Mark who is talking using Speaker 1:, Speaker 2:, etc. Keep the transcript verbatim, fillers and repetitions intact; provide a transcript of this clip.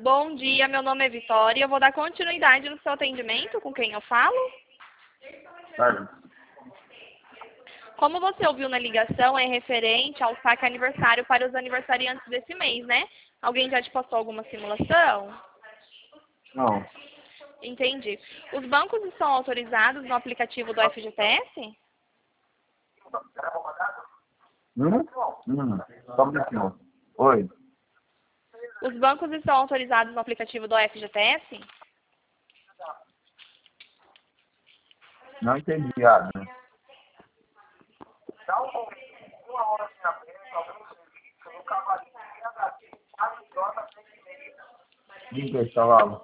Speaker 1: Bom dia, meu nome é Vitória. Eu vou dar continuidade no seu atendimento. Com quem eu falo?
Speaker 2: Carlos.
Speaker 1: Como você ouviu na ligação, é referente ao saque aniversário para os aniversariantes desse mês, né? Alguém já te passou alguma simulação?
Speaker 2: Não.
Speaker 1: Entendi. Os bancos estão autorizados no aplicativo do F G T S?
Speaker 2: Hum? Hum. Só um minutinho. Oi.
Speaker 1: Os bancos estão autorizados no aplicativo do F G T S?
Speaker 2: Não entendi, Adam. Diga aí, cavalo.